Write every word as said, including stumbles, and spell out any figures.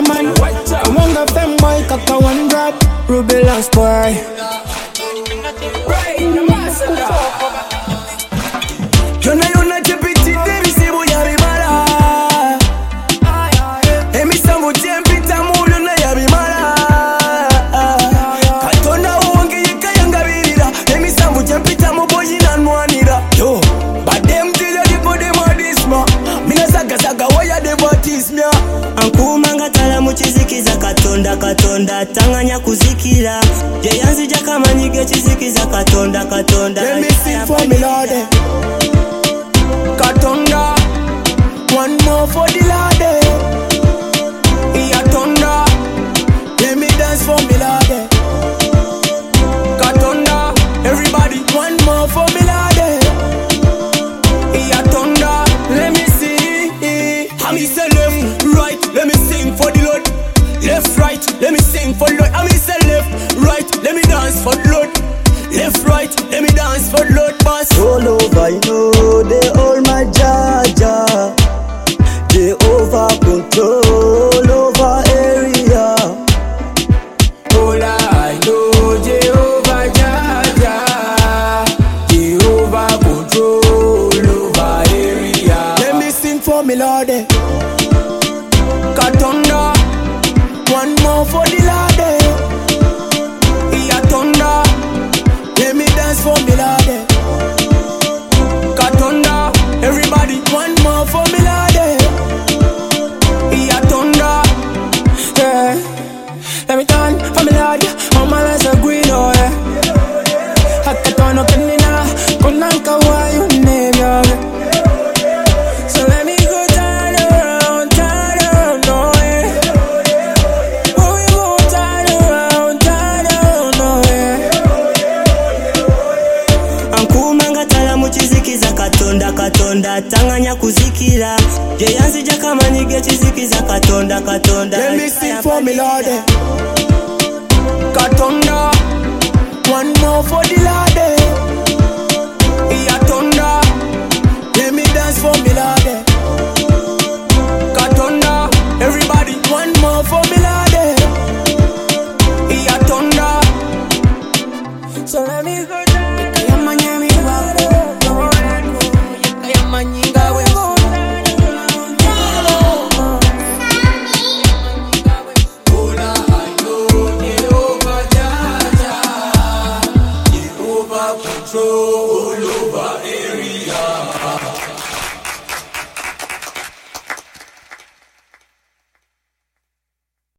man. I wonder if them boy kaka one drop. Ruby Lost boy. Yona yona chepiti devi sibu ya bimala. Emi sambu jempi tamu yona ya bimala. Katonda uwange yeka yanga birira. Emi sambu jempi tamu boyi na nwanira. Yo, badem tila dipo de modisma. Mina saga saga waya de batismia. Ankumanga tala muchizikiza katonda katonda tanganya kuzikira. Je yanzi jakama nyige chizikiza katonda katonda. Let me sing for me Lord. Katonda, one more for the Lord. Iya tonda, let me dance for me Lord. Katonda, everybody, one more for me Lord. Iya tonda, let me see. I me say left, right, let me sing for the Lord. Left, right, let me sing for the Lord. I me say left, right, let me dance for the Lord. Left, right, let me dance for the Lord, boss. All over, you know, they all my Jaja. Jehovah control over area. All I know, Jehovah Jaja. Jehovah control over area. Let me sing for me Lord. Katonda, one more for the Lord. Iya tonda, let me dance for me Lord. Katonda, everybody, one more for me Lord. Iya tonda, yeah. Let me turn for me Lord. All my lives are green, oh yeah. Hakatono kanina, konanka wa you name yo. So let me go turn around, turn around, oh yeah. Oh we go turn around, turn around, oh yeah. Ankumanga tala muchizikiza katonda katonda tanganya kuzikira. Je yanzi jakama nyige chizikiza katonda katonda. Let me sing for me Lord. Katonda, one more for the Lord.